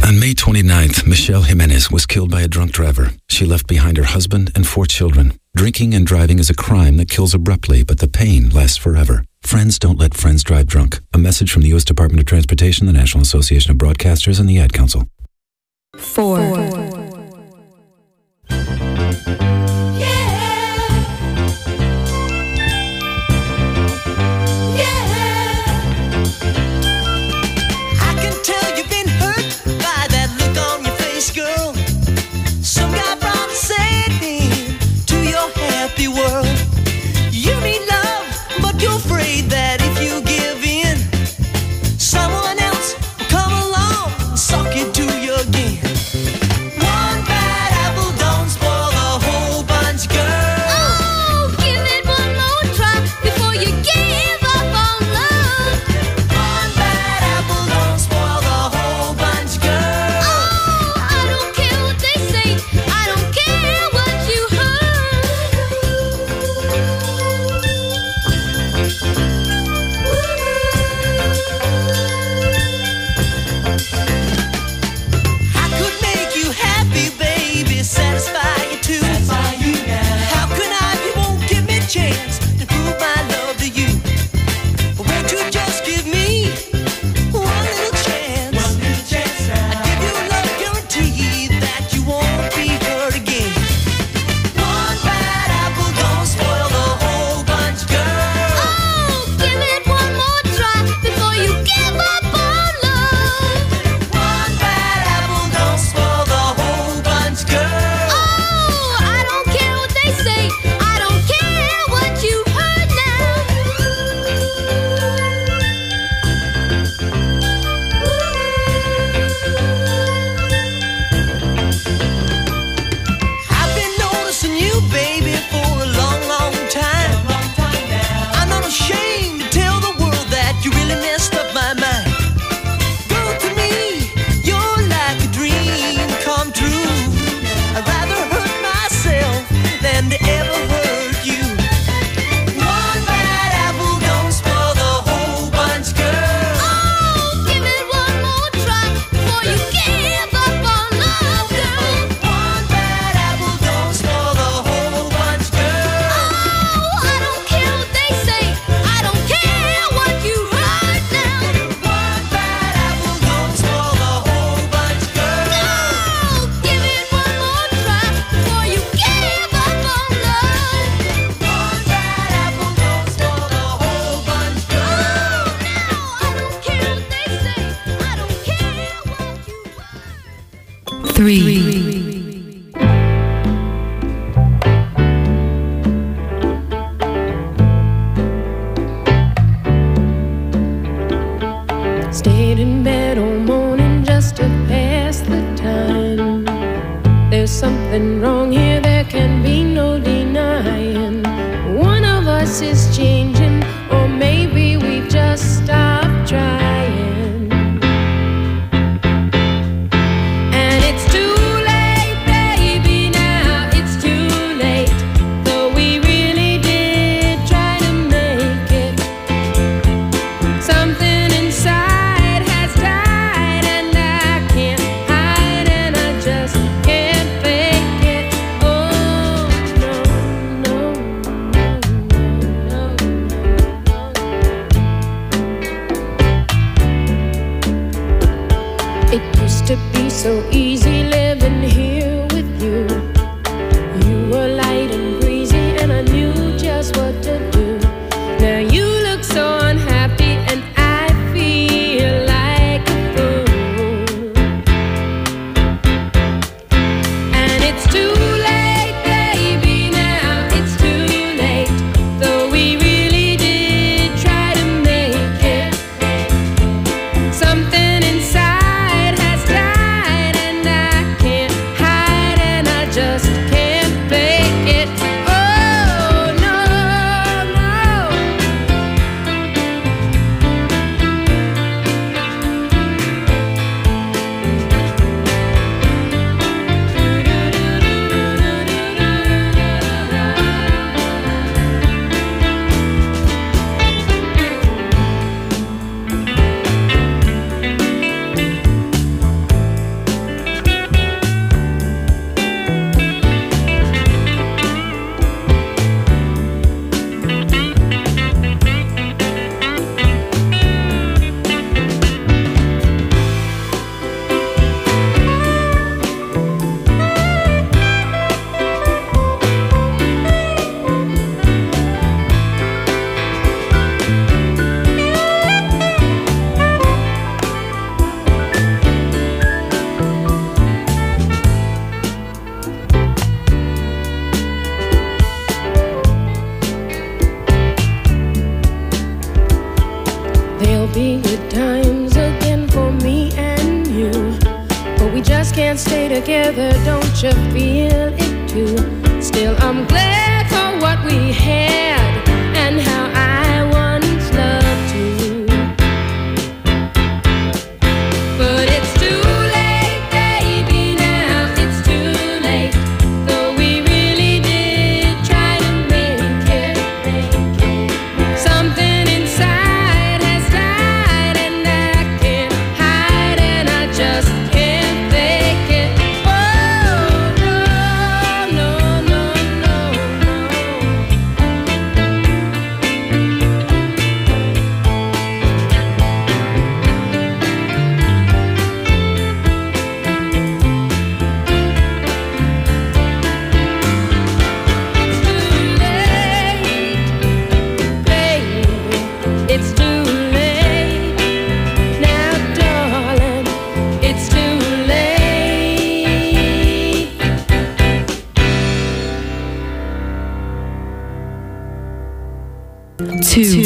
On May 29th, Michelle Jimenez was killed by a drunk driver. She left behind her husband and 4 children. Drinking and driving is a crime that kills abruptly, but the pain lasts forever. Friends don't let friends drive drunk. A message from the U.S. Department of Transportation, the National Association of Broadcasters, and the Ad Council. 4. Stayed in bed all morning just to pass the time. There's something wrong here, there can be no denying. One of us is changing, or maybe we've just stopped trying. And it's too late, baby, now it's too late. Though we really did try to make it. Something inside has died, and I can't hide, and I just can't fake it. Oh, no, no, no, no, no. It used to be so easy living here with you. You were light and breezy, and I knew just what to do. Now you look so unhappy, and I feel like a fool. And it's too late, baby, now it's too late. Though we really did try to make it. Something inside has died, and I can't hide. can't stay together, don't you feel it too? Still, I'm glad for what we had and how I once loved you. But it's too late, baby, now it's too late. Though we really did try to make it. Something inside has died and I can't hide and I just can't fake it. Oh, no, no, no, no, it's too late, baby. It's too late. Now, darling, it's too late. Two.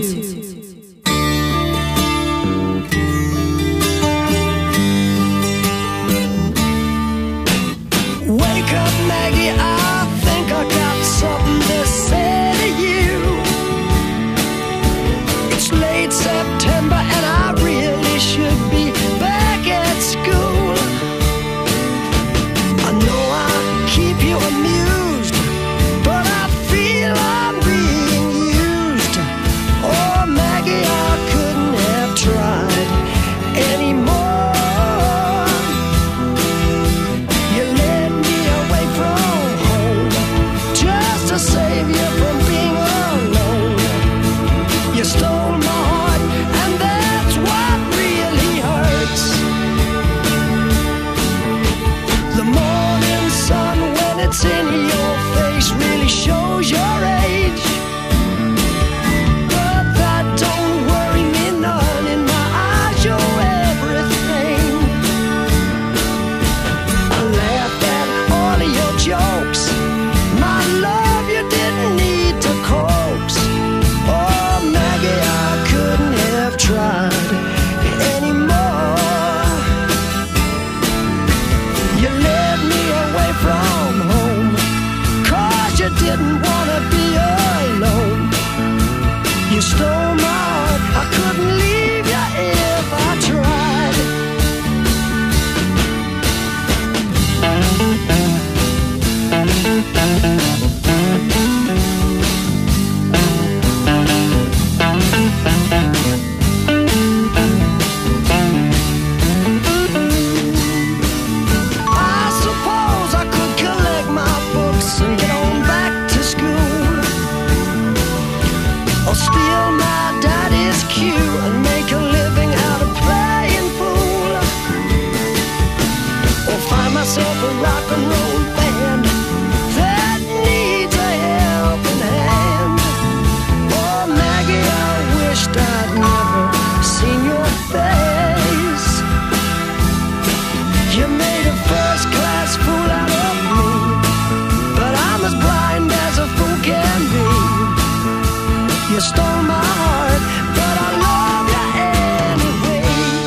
Wake up, Maggie, I think I got something to say to you. It's late September and I really should be back at school. I know I keep you amused, but I feel I'm being used. Oh, Maggie, I couldn't have tried anymore. You led me away from home just to save you from being alone. You stole my heart, and that's what really hurts. The morning sun, when it's in your face, really shows your age. But that don't worry me none. In my eyes, you're everything. I laughed at all of your jokes. My love, you didn't need to coax. Oh, Maggie, I couldn't have tried anymore. You led me away from home, 'cause you didn't want to be alone. You stole my heart, I couldn't leave you if I tried. I suppose I could collect my books and get on back to school, or steal my daddy's cue and make a living out of playing fool, or find myself a rock and roll band that needs a helping hand. Oh, Maggie, I wished I'd never seen your face. You made a first-class fool out of me, but I'm as blind as a fool can be. You stole my heart, but I love you anyway.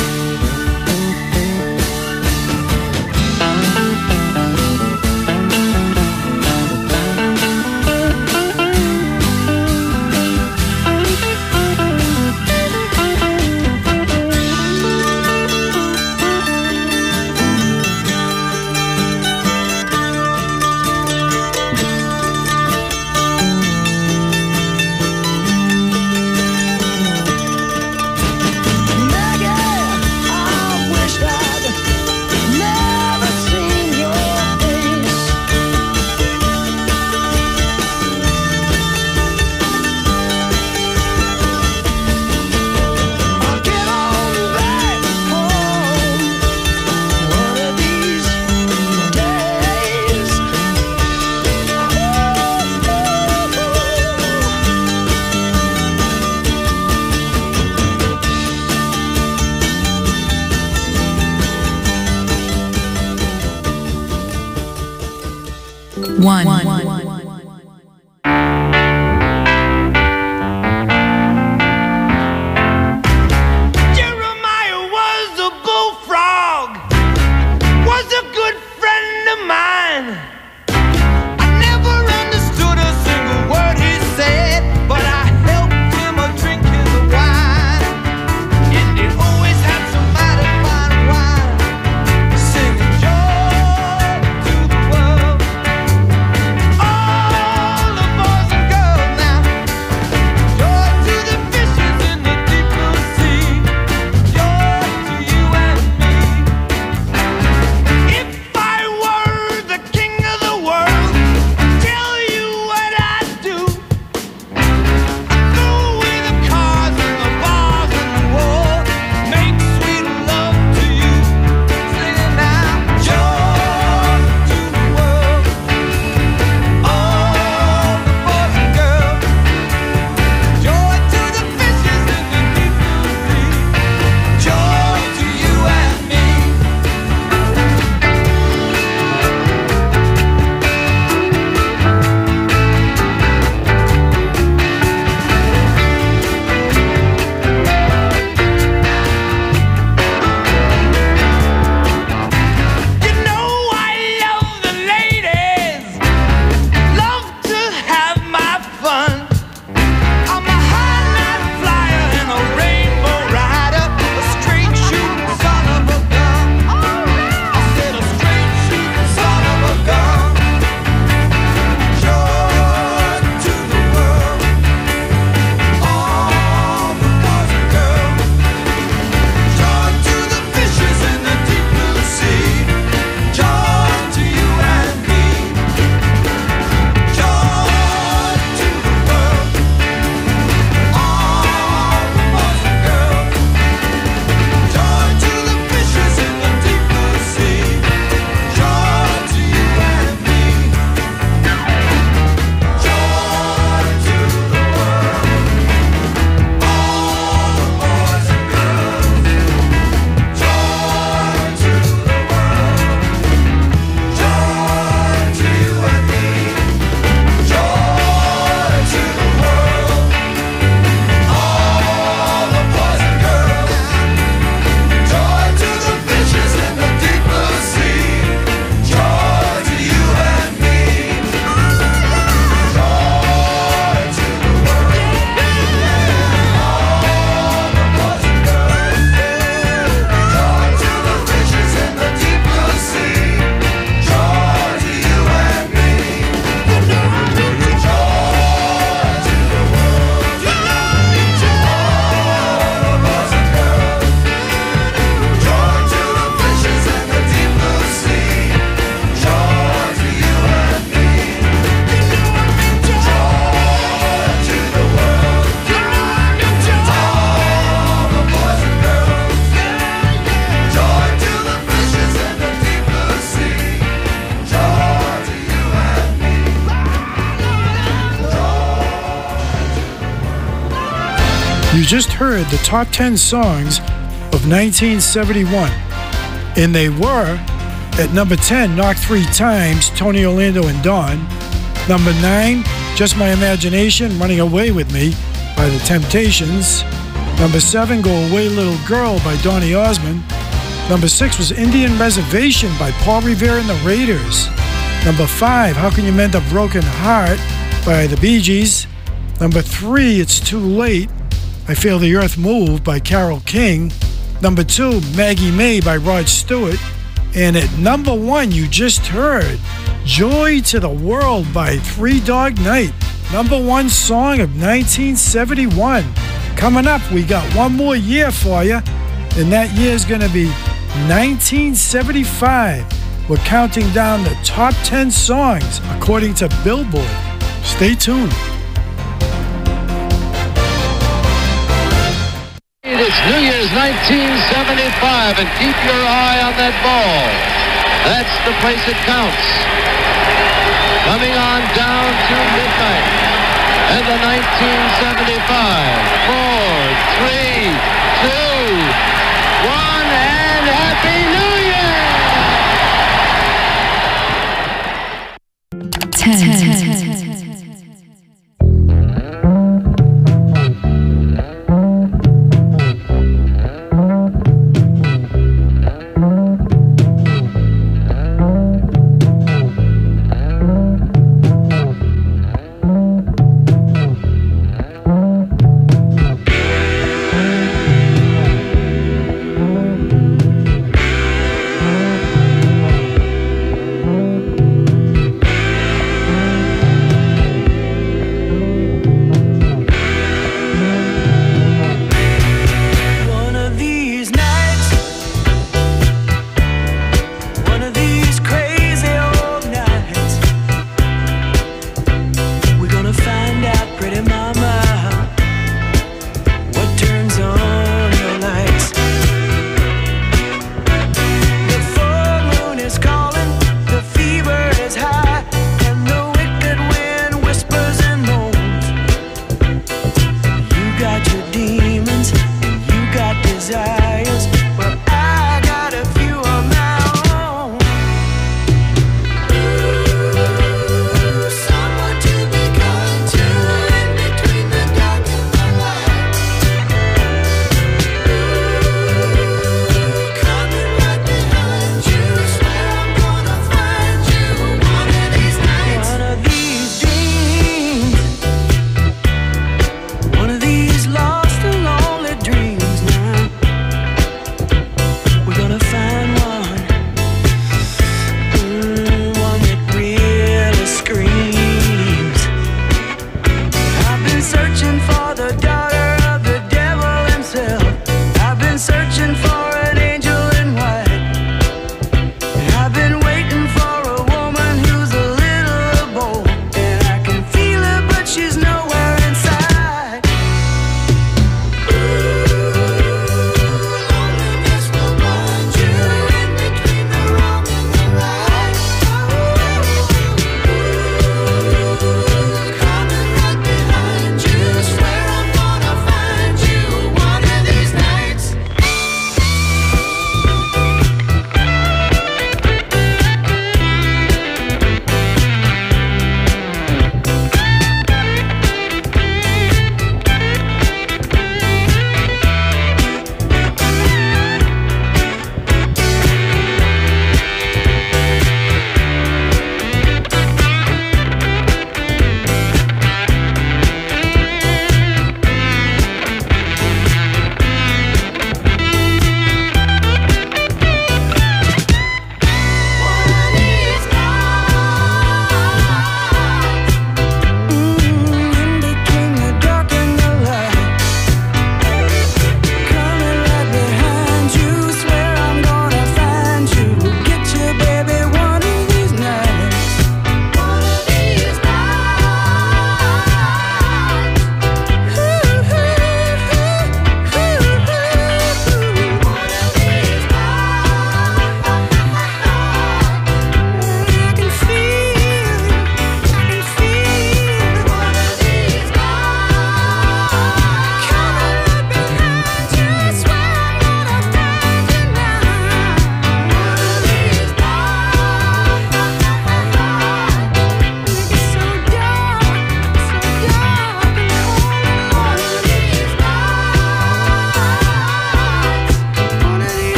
One. Jeremiah was a bullfrog, was a You just heard the top 10 songs of 1971. And they were, at number 10, Knock 3 Times, Tony Orlando and Dawn. Number 9, Just My Imagination, Running Away With Me by The Temptations. Number 7, Go Away Little Girl by Donny Osmond. Number 6 was Indian Reservation by Paul Revere and the Raiders. Number 5, How Can You Mend a Broken Heart by the Bee Gees. Number 3, It's Too Late, I Feel the Earth Move by Carole King. Number 2, Maggie May by Rod Stewart. And at number 1, you just heard Joy to the World by Three Dog Night. Number 1 song of 1971. Coming up, we got one more year for you, and that year is going to be 1975. We're counting down the top 10 songs according to Billboard. Stay tuned. It's New Year's 1975, and keep your eye on that ball. That's the place it counts. Coming on down to midnight. And the 1975, 4, 3, 2, 1, and Happy New Year! 10.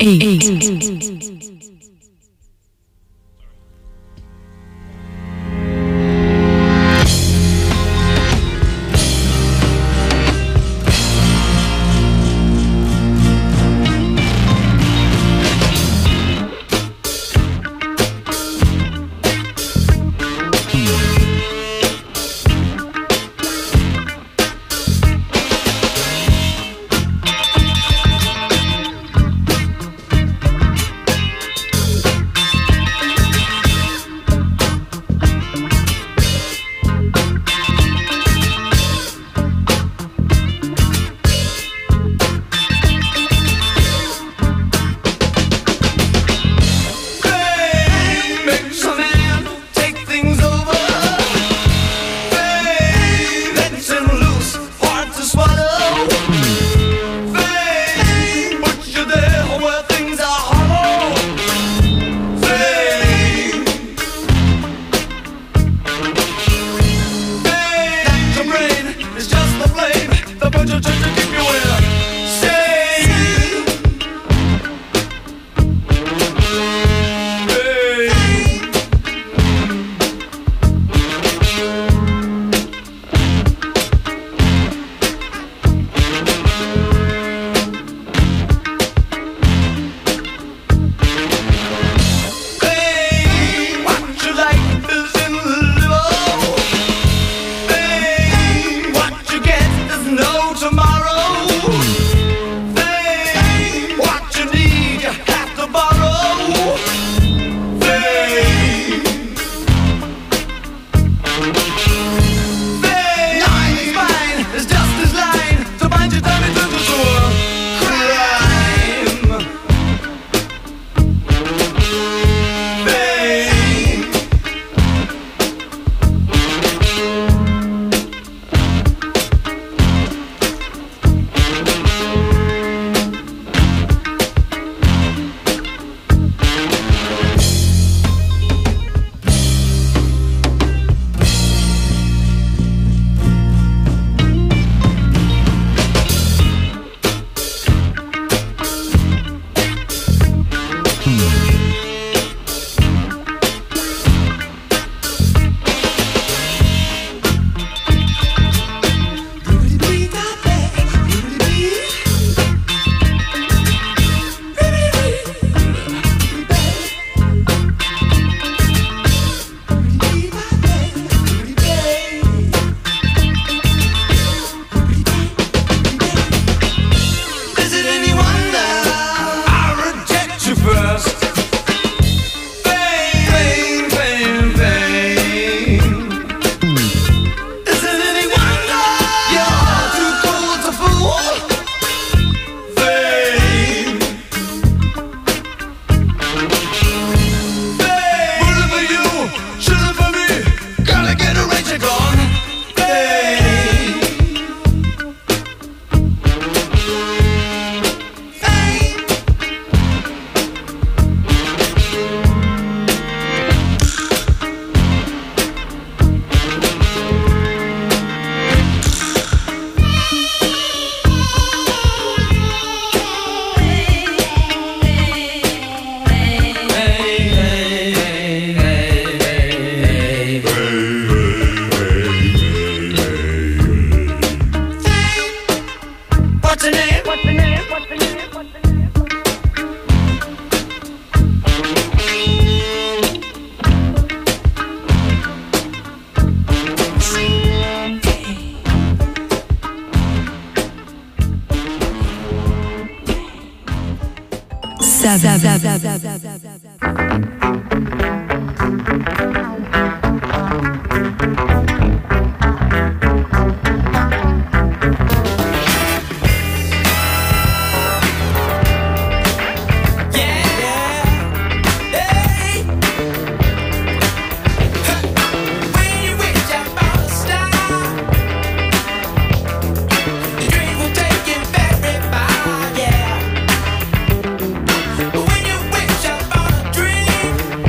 When you wish upon a dream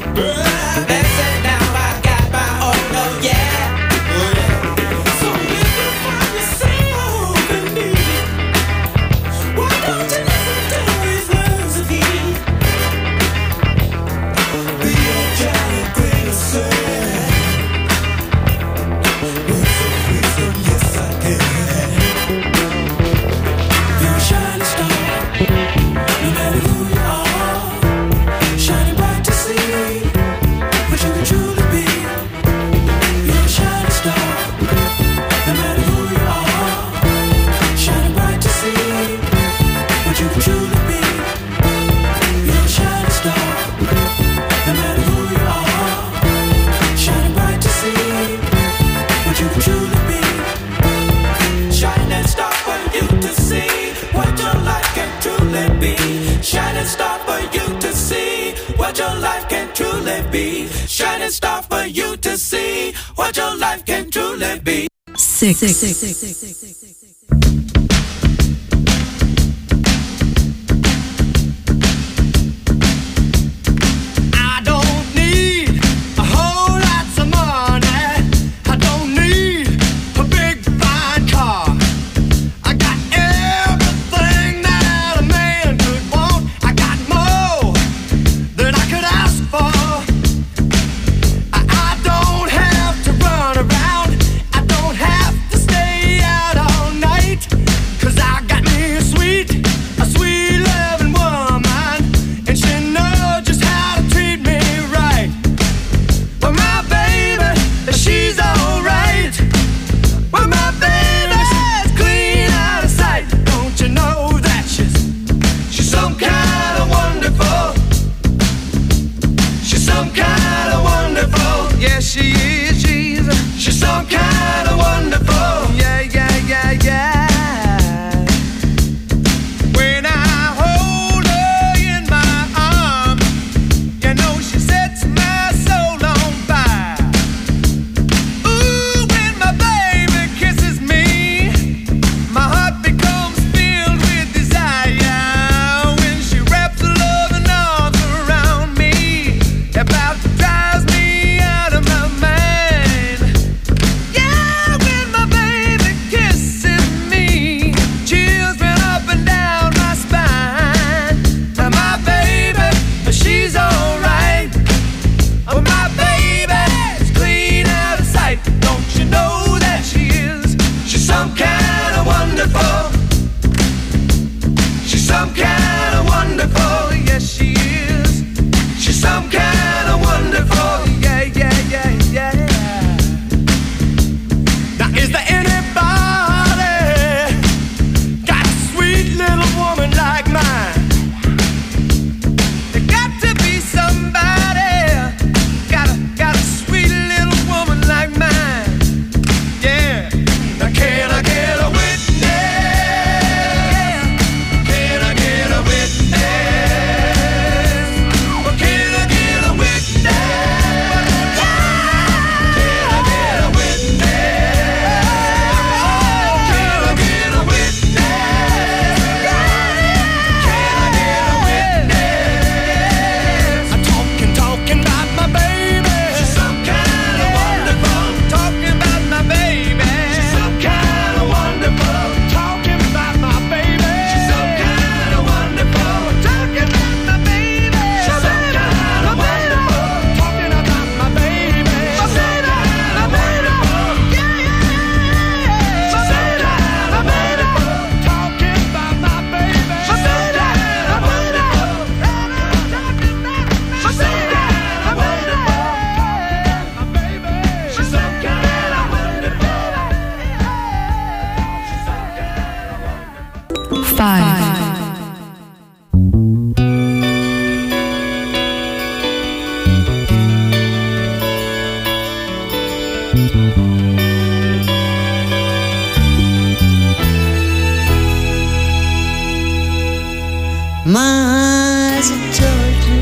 My eyes adored you,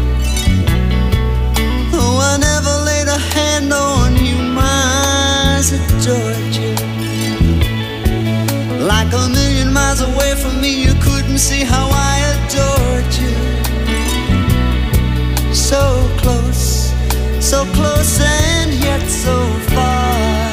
though I never laid a hand on you. My eyes adored you, like a million miles away from me. You couldn't see how I adored you. So close so close and yet so far.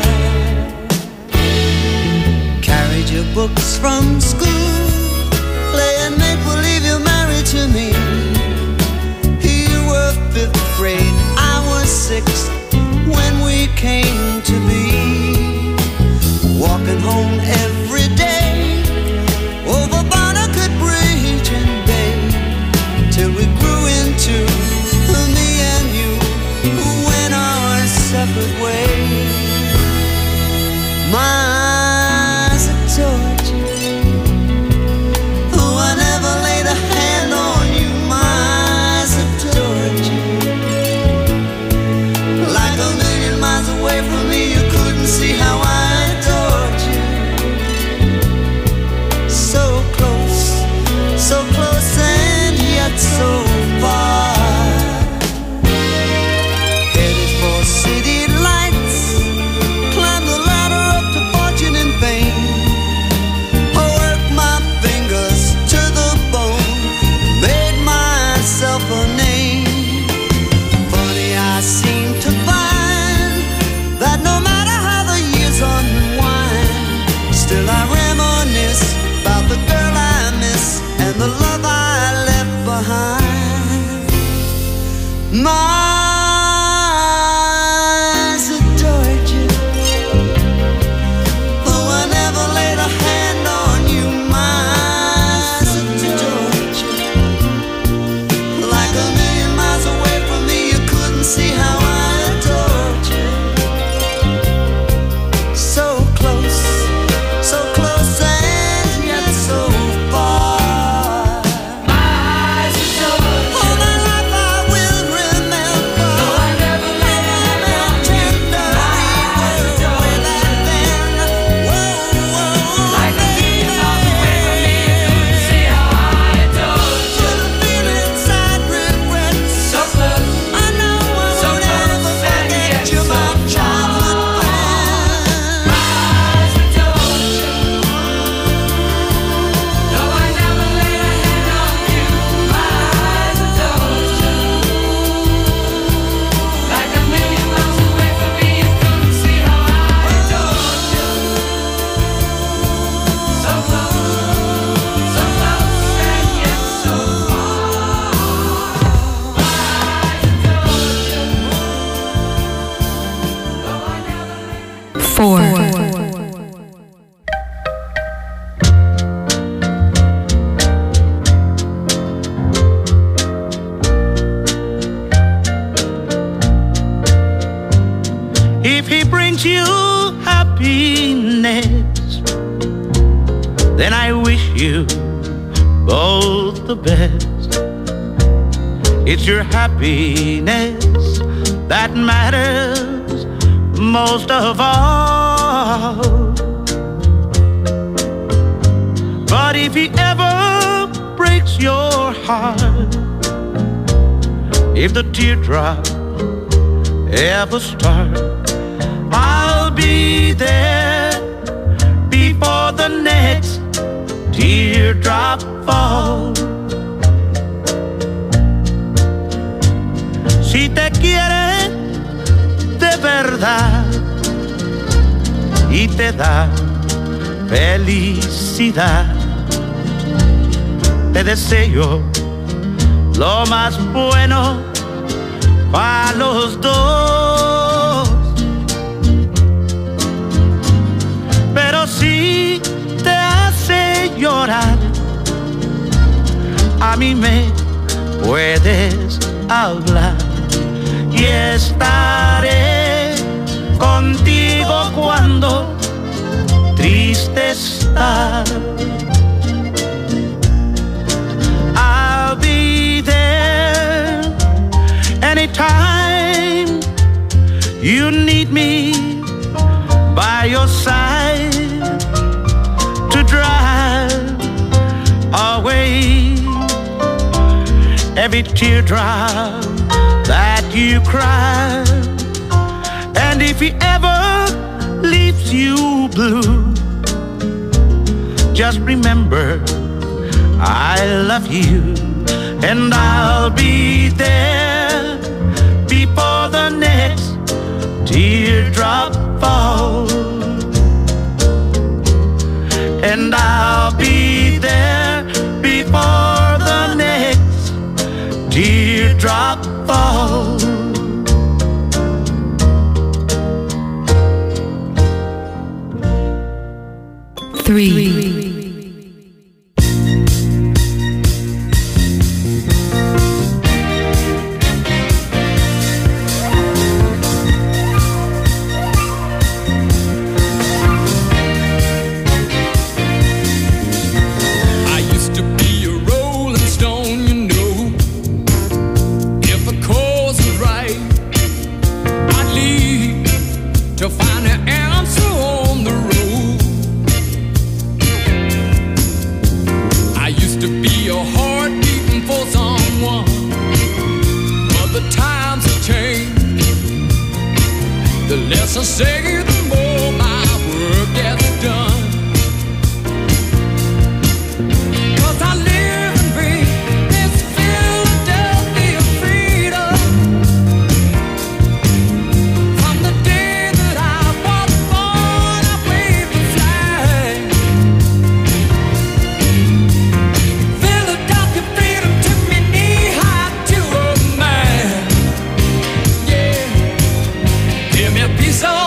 Carried your books from school, playing make-believe you're married to me. You were 5th grade, I was 6th when we came to be. Walking home every day over Barnacle Bridge and Bay, till we grew into me and you went our separate ways. My eyes adored you, oh, I never laid a hand on you. My eyes adored you, like a million miles away from me, you couldn't see how I adored you. So close, so close and yet so far. Headed for city lights, climbed the ladder up to fortune and fame. I worked my fingers to the bone, made myself a name. Funny, I seem to find that no matter how the years unwind, still I reminisce about the girl I miss and the love I left behind. My eyes adored you, though I never laid a hand on you. My eyes adored you, like a million miles away from me, you couldn't see how I adored you. So close and yet so far. My eyes adored you. All my life I will remember. No, I never laid a hand on you. My eyes adored you. Whoa, like a million miles away from me, you couldn't see how I adored you. Couldn't feel inside regret. So close. I know I won't ever forget you, my childhood friend. My eyes adored you. No, I never laid a hand on you. My eyes adored you. Like a million miles away from me, you couldn't see how I adored you. So close and yet so far. My eyes adored you. No, I never laid. 4. If he brings you happiness, then I wish you both the best. It's your happiness that matters most of all. But if he ever breaks your heart, if the teardrop ever start, I'll be there before the next teardrop falls. Si te quiere de verdad y te da felicidad, te deseo lo más bueno para los dos. Pero si te hace llorar, a mí me puedes hablar y estaré contigo cuando triste estás. I'll be there anytime you need me, by your side to drive away every teardrop that you cry. And if he ever leaves you blue, just remember I love you, and I'll be there before the next teardrop fall, and I'll be there before the next teardrop fall. Three. I say the more my work gets done, 'cause I live and breathe this Philadelphia freedom. From the day that I was born, I waved the flag. Philadelphia freedom took me knee high to a man. Yeah, give me a piece of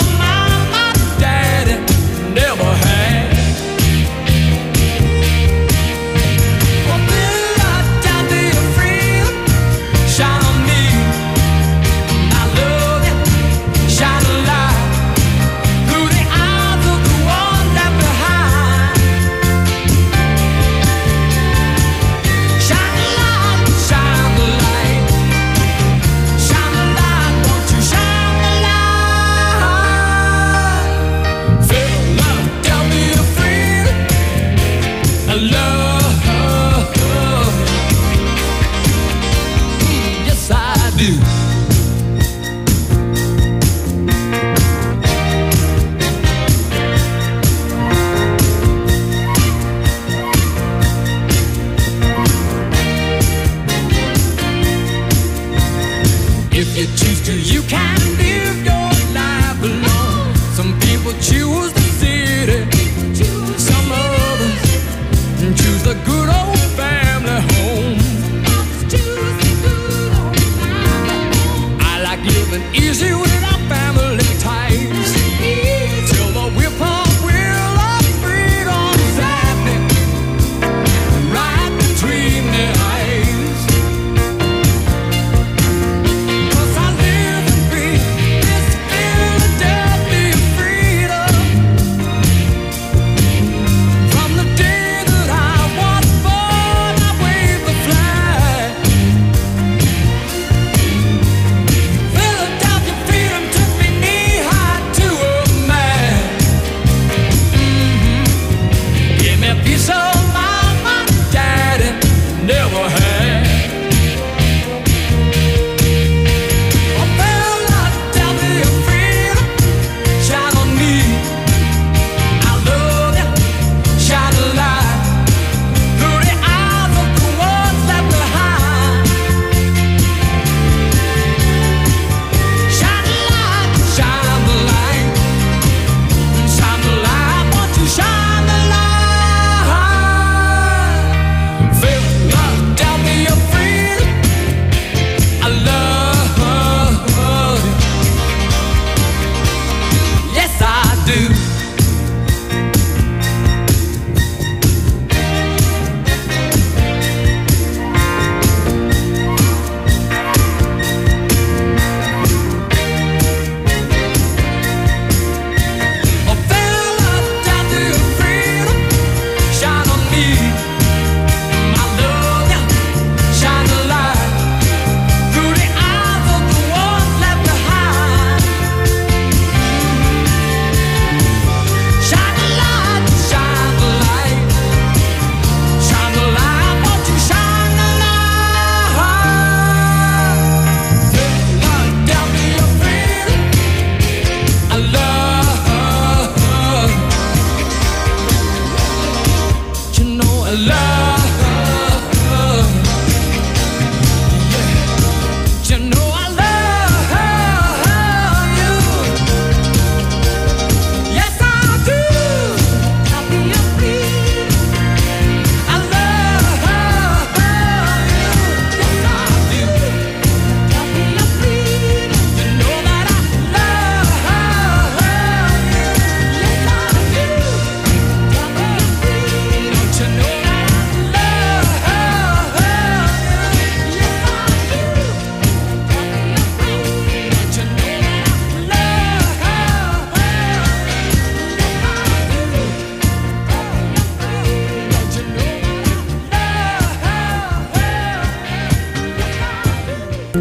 Philadelphia freedom.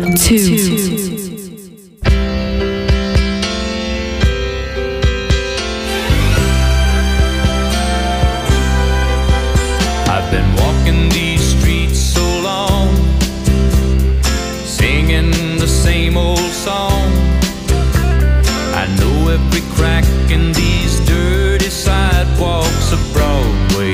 2. I've been walking these streets so long, singing the same old song. I know every crack in these dirty sidewalks of Broadway,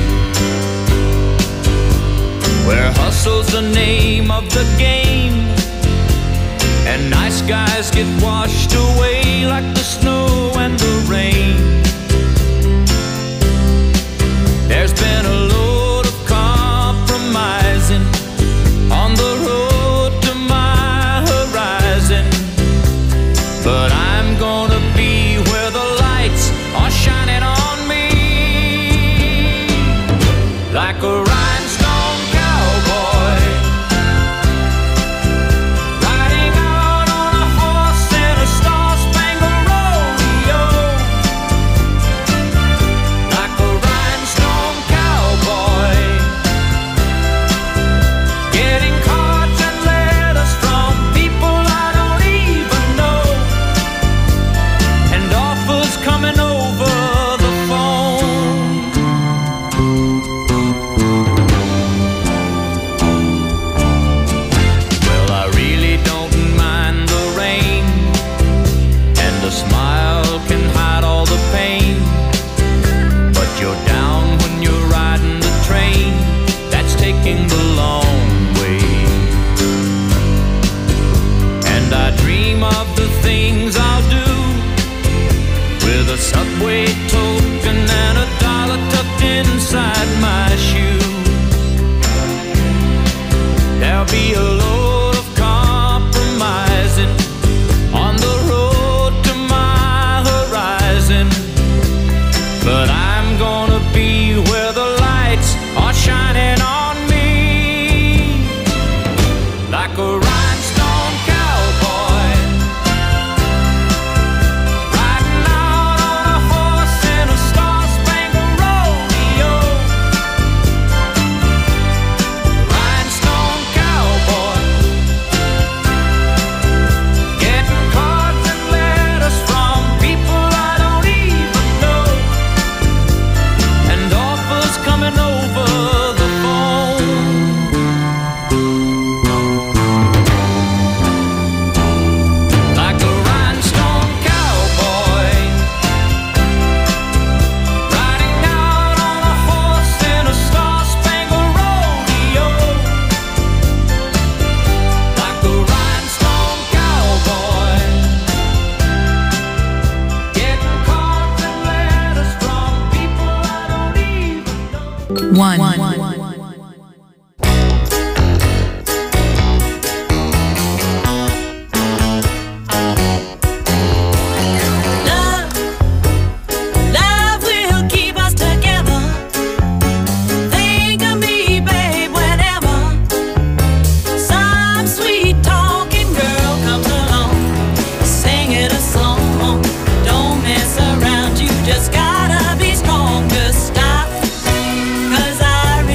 where hustle's the name of the game, and nice guys get washed away like the snow and the rain. There's been a load of compromising on the road to my horizon, but I'm gonna be where the lights are shining on me, like a rhinestone cowboy, riding out on a horse in a star-spangled rodeo, like a rhinestone cowboy, getting cards and letters from people I don't even know, and offers coming over the phone. Well, I really don't mind the rain, and a smile can hide all the pain, but you're down when you're riding the train that's taking the long way. And I dream of the things I'll do with a subway token and $1 tucked inside my shoe. There'll be a load of compromising on the road to my horizon, but I'm gonna be where the lights are shining on me, like a rhinestone cowboy, riding out on a horse in a star-spangled rodeo, rhinestone cowboy, getting cards and letters from people I don't even know, and offers coming over the phone. Like a rhinestone cowboy, riding out on a horse in a star-spangled rodeo, like a rhinestone cowboy, getting cards and letters from people I don't even know. 1. Love will keep us together. Think of me, babe, whenever some sweet talking girl comes along, singing a song. Don't mess around, you just gotta be strong. Just stop, 'cause I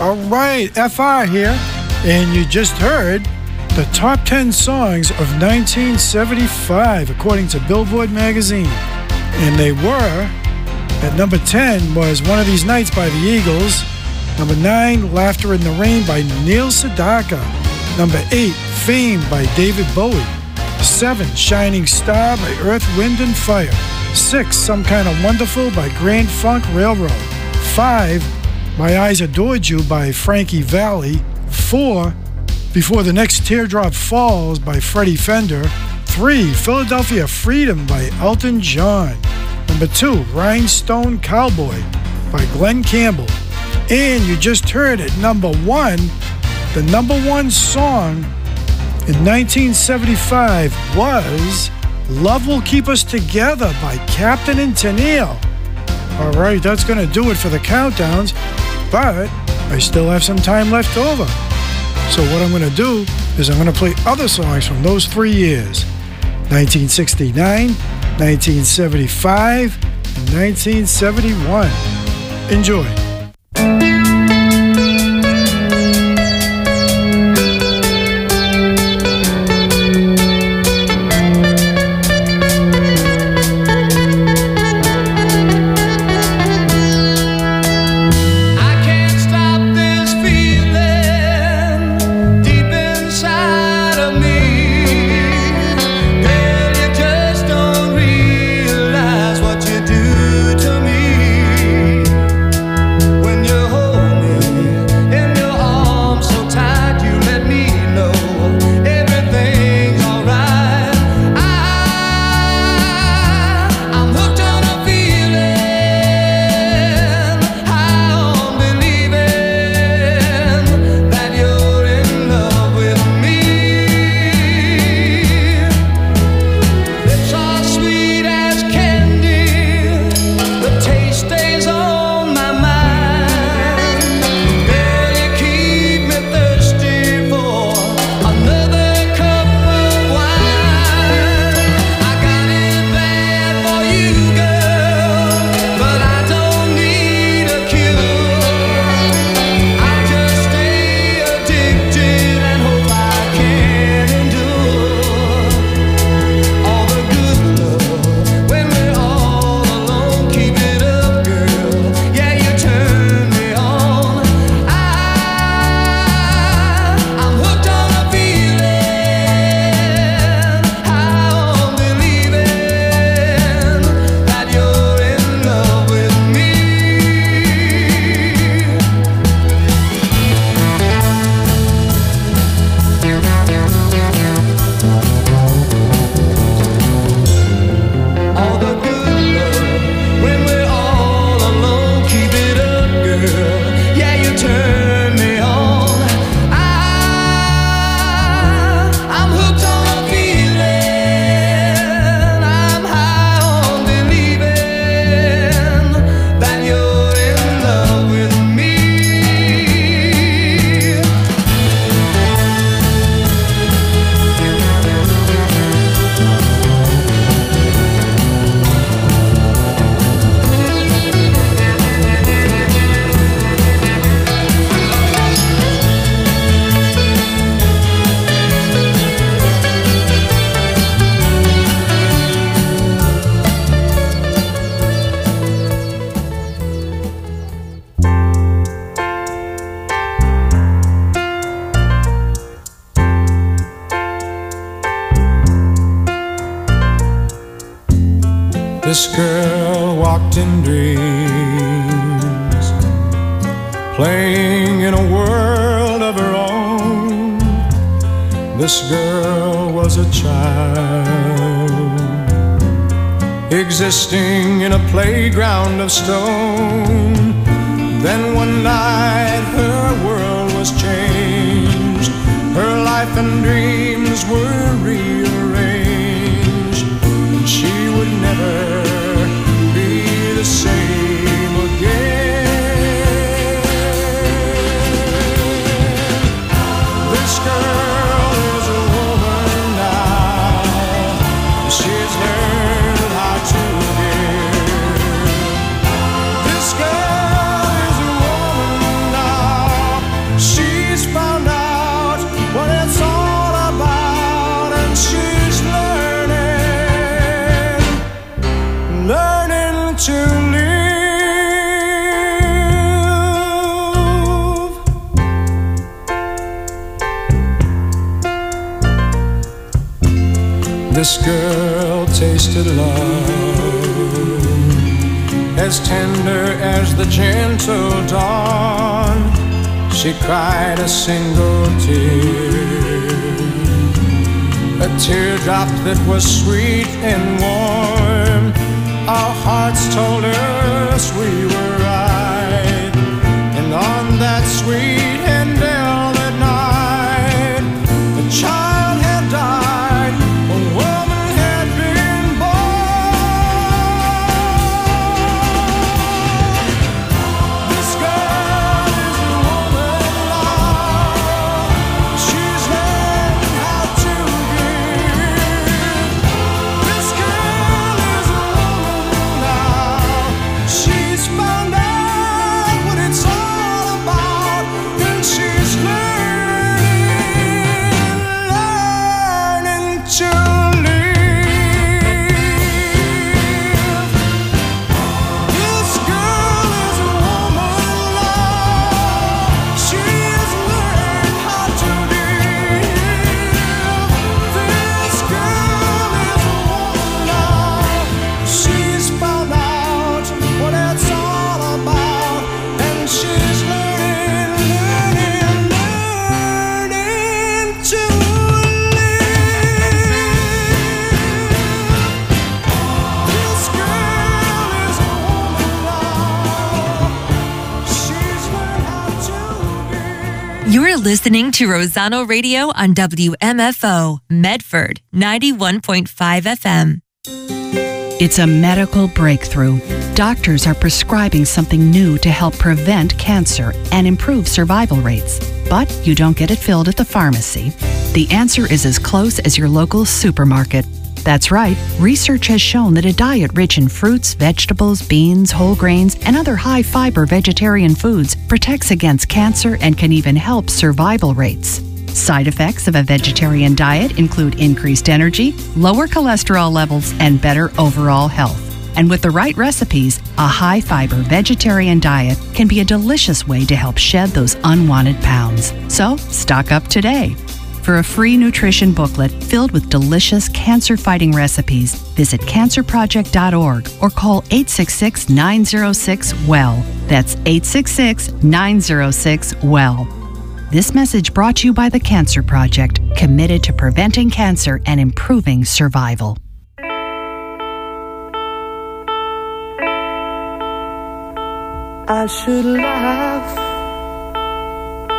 All right, FR here, and you just heard the top 10 songs of 1975 according to Billboard magazine. And they were, at number 10 was One of These Nights by the Eagles. Number 9, Laughter in the Rain by Neil Sedaka. Number 8, Fame by David Bowie. 7, Shining Star by Earth, Wind and Fire. 6, Some Kind of Wonderful by Grand Funk Railroad. 5, My Eyes Adored You by Frankie Valli. 4, Before the Next Teardrop Falls by Freddie Fender. 3, Philadelphia Freedom by Elton John. Number 2, Rhinestone Cowboy by Glenn Campbell. And you just heard at number 1, the number 1 song in 1975 was Love Will Keep Us Together by Captain and Tennille. All right, that's going to do it for the countdowns, but I still have some time left over. So what I'm going to do is I'm going to play other songs from those 3 years, 1969, 1975, and 1971. Enjoy. This girl walked in dreams, playing in a world of her own. This girl was a child, existing in a playground of stone. Then one night her world was changed, her life and dreams were rearranged, and she would never be the same again. This girl is a woman now, she's learned how to give. This girl is a woman now, This girl tasted love, as tender as the gentle dawn. She cried a single tear, a teardrop that was sweet and warm. Our hearts told us we were right, and on that sweet and velvet night, the child had died, a woman had been born. This girl is a woman now. She's learned how to give. This girl is a woman now. She's found out what it's all about, and she's learning to live. This girl is a woman now. She's learned how to live. This girl is a woman now. She's found out what it's all about, and she's learning to live. This girl is a woman now. She's learned how to live. You're listening to Rosano Radio on WMFO, Medford, 91.5 FM. It's a medical breakthrough. Doctors are prescribing something new to help prevent cancer and improve survival rates. But you don't get it filled at the pharmacy. The answer is as close as your local supermarket. That's right. Research has shown that a diet rich in fruits, vegetables, beans, whole grains, and other high-fiber vegetarian foods protects against cancer and can even help survival rates. Side effects of a vegetarian diet include increased energy, lower cholesterol levels, and better overall health. And with the right recipes, a high-fiber vegetarian diet can be a delicious way to help shed those unwanted pounds. So, stock up today. For a free nutrition booklet filled with delicious cancer-fighting recipes, visit cancerproject.org or call 866-906-WELL. That's 866-906-WELL. This message brought to you by the Cancer Project, committed to preventing cancer and improving survival. I should laugh